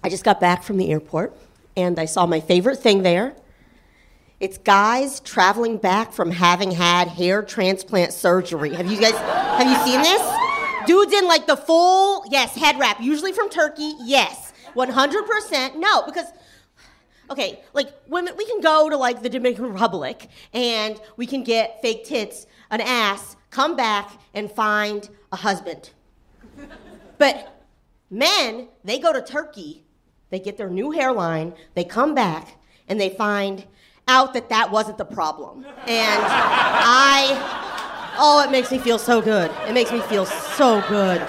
I just got back from the airport, and I saw my favorite thing there. It's guys traveling back from having had hair transplant surgery. Have you seen this? Dudes in like the full, yes, head wrap, usually from Turkey, yes. 100% no, because, okay, like when we can go to like the Dominican Republic and we can get fake tits, an ass, come back and find a husband. But men, they go to Turkey, they get their new hairline, they come back, and they find out that wasn't the problem. And it makes me feel so good. It makes me feel so good.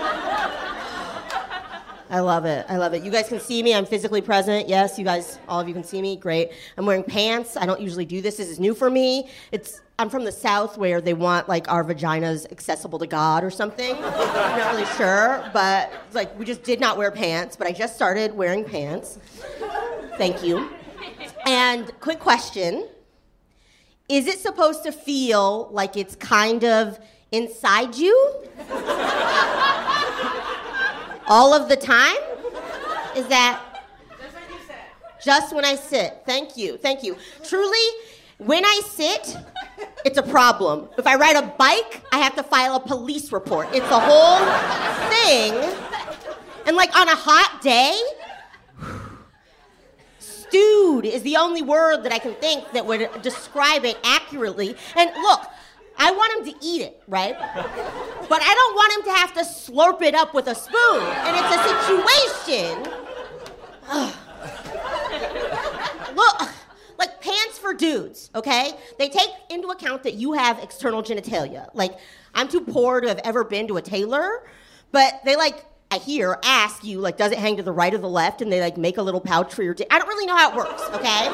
I love it. You guys can see me. I'm physically present. Yes, you guys, all of you can see me. Great. I'm wearing pants. I don't usually do this. This is new for me. I'm from the South where they want like our vaginas accessible to God or something. I'm not really sure, but it's like we just did not wear pants, but I just started wearing pants. Thank you. And quick question. Is it supposed to feel like it's kind of inside you? All of the time? Is that? Just when you sit. Just when I sit. Thank you. Truly, when I sit, it's a problem. If I ride a bike, I have to file a police report. It's a whole thing. And like on a hot day, stewed is the only word that I can think that would describe it accurately. And look, I want him to eat it, right? But I don't want him to have to slurp it up with a spoon. And it's a situation. Look, like pants for dudes, okay? They take into account that you have external genitalia. Like, I'm too poor to have ever been to a tailor, but they ask you, like, does it hang to the right or the left? And they, like, make a little pouch for your dick. I don't really know how it works, okay?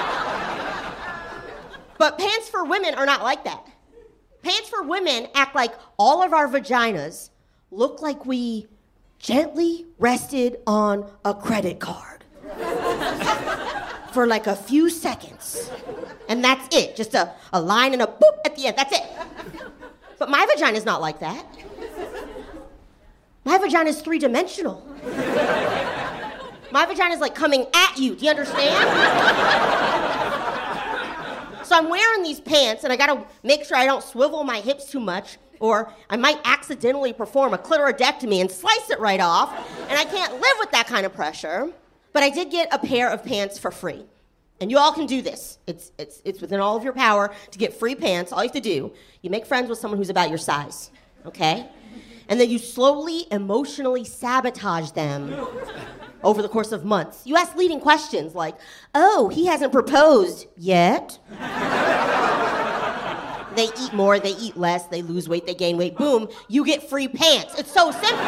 But pants for women are not like that. Pants for women act like all of our vaginas look like we gently rested on a credit card for like a few seconds. And that's it. Just a line and a boop at the end. That's it. But my vagina's not like that. My vagina is three-dimensional. My vagina is like coming at you. Do you understand? So I'm wearing these pants, and I gotta make sure I don't swivel my hips too much, or I might accidentally perform a clitoridectomy and slice it right off, and I can't live with that kind of pressure. But I did get a pair of pants for free. And you all can do this. It's within all of your power to get free pants. All you have to do, you make friends with someone who's about your size, okay? And then you slowly, emotionally sabotage them over the course of months. You ask leading questions like, oh, he hasn't proposed yet. They eat more, they eat less, they lose weight, they gain weight. Boom, you get free pants. It's so simple.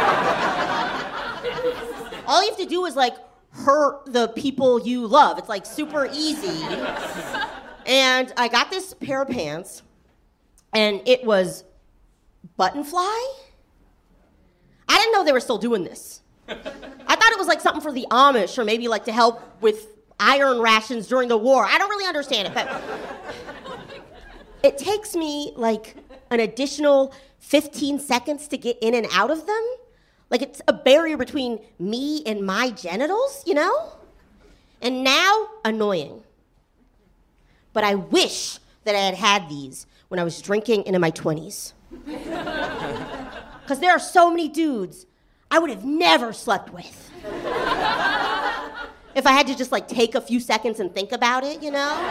All you have to do is like hurt the people you love. It's like super easy. And I got this pair of pants, and it was button fly? I didn't know they were still doing this. I thought it was like something for the Amish or maybe like to help with iron rations during the war. I don't really understand it, but it takes me like an additional 15 seconds to get in and out of them. Like it's a barrier between me and my genitals, you know? And now, annoying. But I wish that I had had these when I was drinking into my 20s. Because there are so many dudes I would have never slept with. If I had to just like take a few seconds and think about it, you know?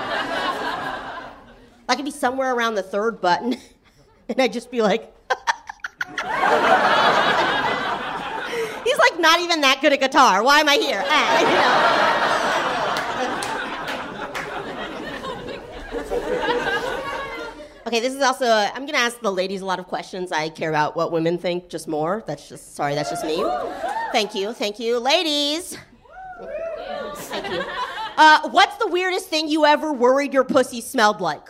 I could be somewhere around the third button, and I'd just be like, he's like not even that good at guitar. Why am I here? Okay, this is also, I'm gonna ask the ladies a lot of questions. I care about what women think just more. That's just me. Thank you. Ladies. Thank you. What's the weirdest thing you ever worried your pussy smelled like?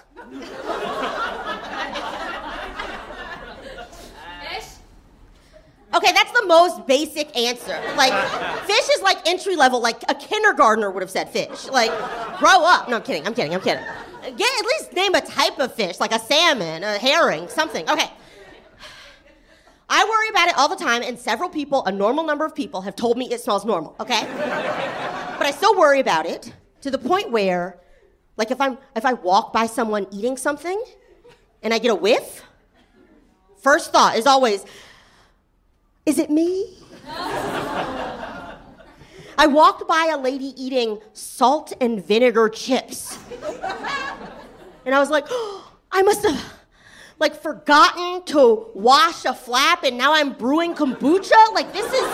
Fish? Okay, that's the most basic answer. Like, fish is like entry level, like a kindergartner would have said fish. Like, grow up. No, I'm kidding. At least name a type of fish, like a salmon, a herring, something. Okay. I worry about it all the time, and several people, a normal number of people, have told me it smells normal, okay? But I still worry about it to the point where, like if I walk by someone eating something and I get a whiff, first thought is always, is it me? I walked by a lady eating salt and vinegar chips. And I was like, oh, I must have forgotten to wash a flap and now I'm brewing kombucha? Like this is...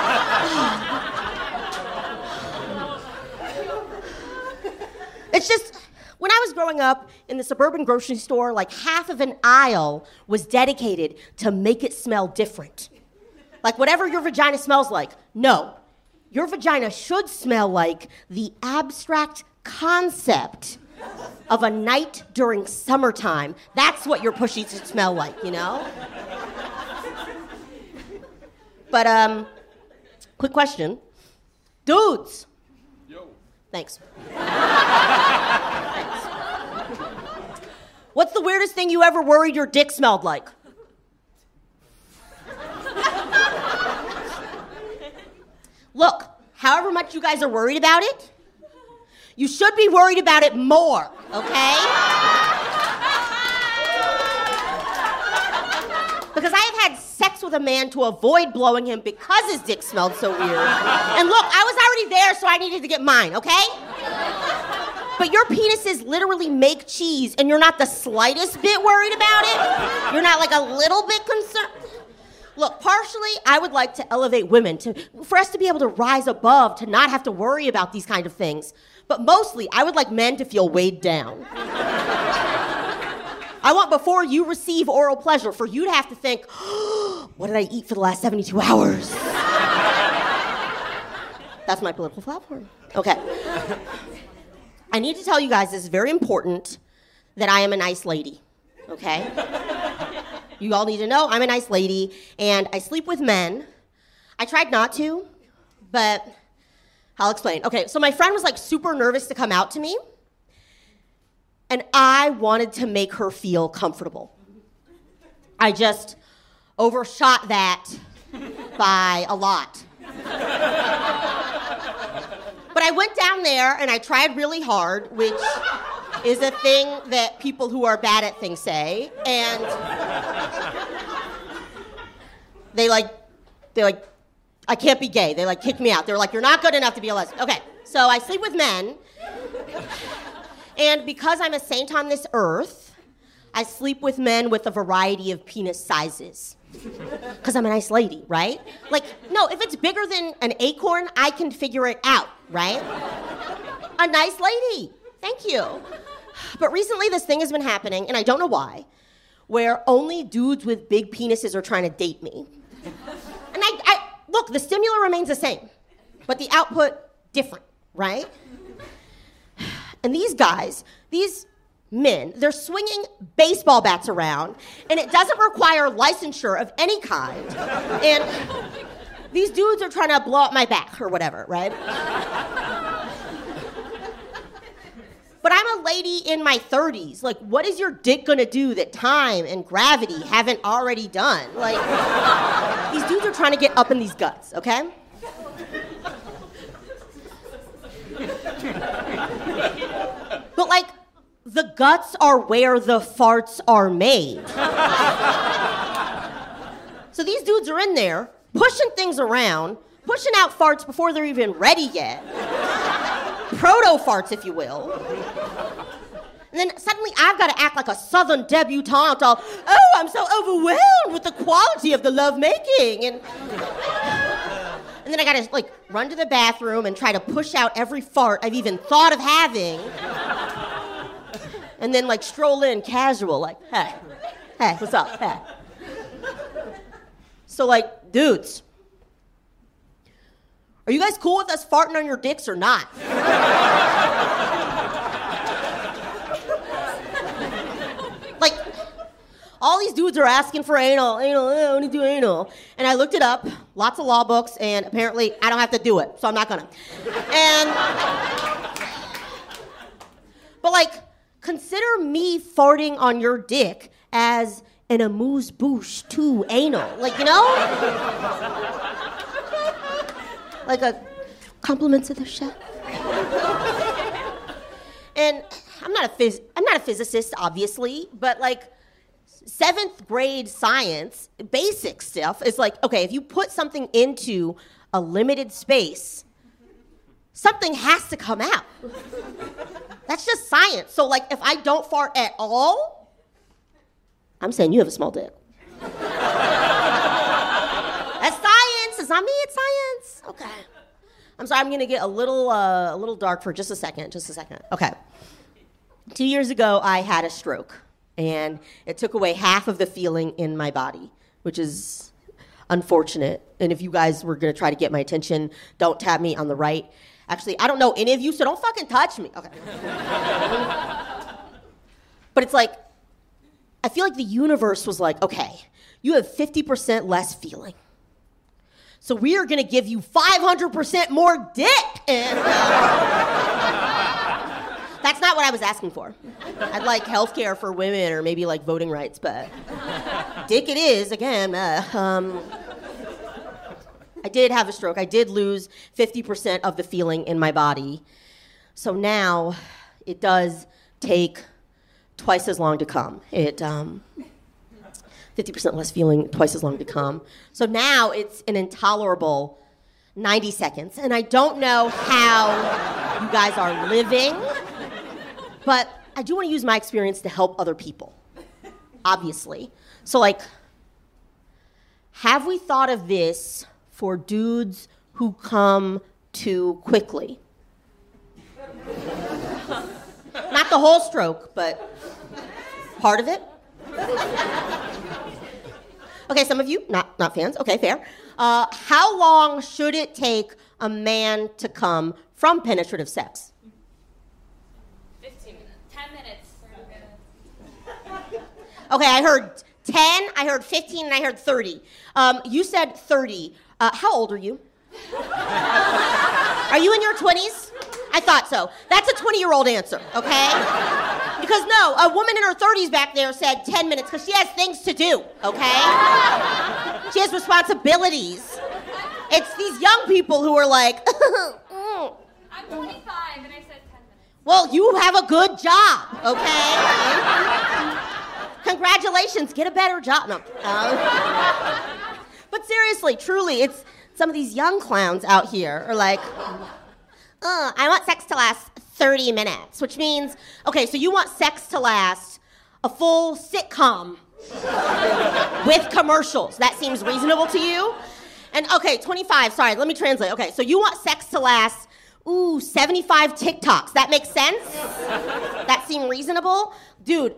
It's just, when I was growing up in the suburban grocery store, like half of an aisle was dedicated to make it smell different. Like whatever your vagina smells like, no. Your vagina should smell like the abstract concept of a night during summertime. That's what your pussy should smell like, you know? But, quick question. Dudes. Yo. Thanks. What's the weirdest thing you ever worried your dick smelled like? Look, however much you guys are worried about it, you should be worried about it more, okay? Because I have had sex with a man to avoid blowing him because his dick smelled so weird. And look, I was already there, so I needed to get mine, okay? But your penises literally make cheese, and you're not the slightest bit worried about it? You're not like a little bit concerned? Look, partially, I would like to elevate women, for us to be able to rise above, to not have to worry about these kind of things. But mostly, I would like men to feel weighed down. I want, before you receive oral pleasure, for you to have to think, oh, what did I eat for the last 72 hours? That's my political platform. Okay. I need to tell you guys, this is very important, that I am a nice lady, okay? You all need to know I'm a nice lady, and I sleep with men. I tried not to, but I'll explain. Okay, so my friend was like super nervous to come out to me, and I wanted to make her feel comfortable. I just overshot that by a lot. But I went down there and I tried really hard, which is a thing that people who are bad at things say, and they I can't be gay. They kick me out. They're like, you're not good enough to be a lesbian. Okay, so I sleep with men, and because I'm a saint on this earth, I sleep with men with a variety of penis sizes. Because I'm a nice lady, right? No, if it's bigger than an acorn, I can figure it out, right? A nice lady. Thank you. But recently this thing has been happening, and I don't know why, where only dudes with big penises are trying to date me. And look, the stimuli remains the same, but the output different, right? And these guys, these men, they're swinging baseball bats around, and it doesn't require licensure of any kind. And these dudes are trying to blow up my back or whatever, right? But I'm a lady in my 30s. What is your dick gonna do that time and gravity haven't already done? These dudes are trying to get up in these guts, okay? But the guts are where the farts are made. So these dudes are in there, pushing things around, pushing out farts before they're even ready yet. Proto-farts, if you will. And then suddenly I've got to act like a southern debutante, all, oh, I'm so overwhelmed with the quality of the lovemaking. And then I got to run to the bathroom and try to push out every fart I've even thought of having. And then stroll in casual, hey, what's up, hey. So dudes, are you guys cool with us farting on your dicks or not? All these dudes are asking for anal, I want to do anal. And I looked it up, lots of law books, and apparently I don't have to do it, so I'm not gonna. But consider me farting on your dick as and amuse-bouche to anal. Like, you know? Like a compliment to the chef. And I'm not a physicist, obviously, but like 7th grade science, basic stuff is like, okay, if you put something into a limited space, something has to come out. That's just science. So like, if I don't fart at all, I'm saying you have a small dick. That's science. It's not me, it's science. Okay. I'm sorry, I'm gonna get a little dark for just a second. Okay. 2 years ago, I had a stroke, and it took away half of the feeling in my body, which is unfortunate. And if you guys were gonna try to get my attention, don't tap me on the right. Actually, I don't know any of you, so don't fucking touch me. Okay. But it's like, I feel like the universe was like, okay, you have 50% less feeling. So we are gonna give you 500% more dick. And that's not what I was asking for. I'd like healthcare for women or maybe like voting rights, but dick it is, again. I did have a stroke. I did lose 50% of the feeling in my body. So now it does take twice as long to come. 50% less feeling, twice as long to come. So now it's an intolerable 90 seconds. And I don't know how you guys are living, but I do want to use my experience to help other people, obviously. So like, have we thought of this for dudes who come too quickly? Not the whole stroke, but part of it. Okay, some of you, not fans. Okay, fair. How long should it take a man to come from penetrative sex? 15 minutes. 10 minutes. Okay, I heard 10, I heard 15, and I heard 30. You said 30. How old are you? Are you in your 20s? I thought so. That's a 20-year-old answer, okay? Because no, a woman in her 30s back there said 10 minutes because she has things to do, okay? She has responsibilities. It's these young people who are like, I'm 25 and I said 10 minutes. well, you have a good job, okay? Congratulations, get a better job. No. But seriously, truly, it's some of these young clowns out here are like, I want sex to last 30 minutes, which means, okay, so you want sex to last a full sitcom with commercials. That seems reasonable to you? And okay, 25, sorry, let me translate. Okay, so you want sex to last, 75 TikToks. That makes sense? That seem reasonable? Dude,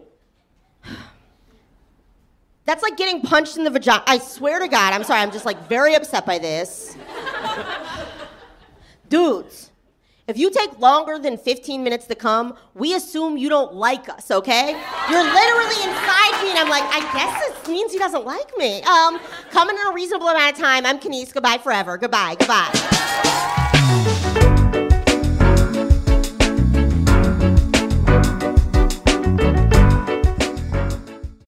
that's like getting punched in the vagina. I swear to God, I'm sorry, I'm just like very upset by this. Dudes, if you take longer than 15 minutes to come, we assume you don't like us, okay? You're literally inside me, and I'm like, I guess this means he doesn't like me. Coming in a reasonable amount of time. I'm Kenise. Goodbye forever. Goodbye.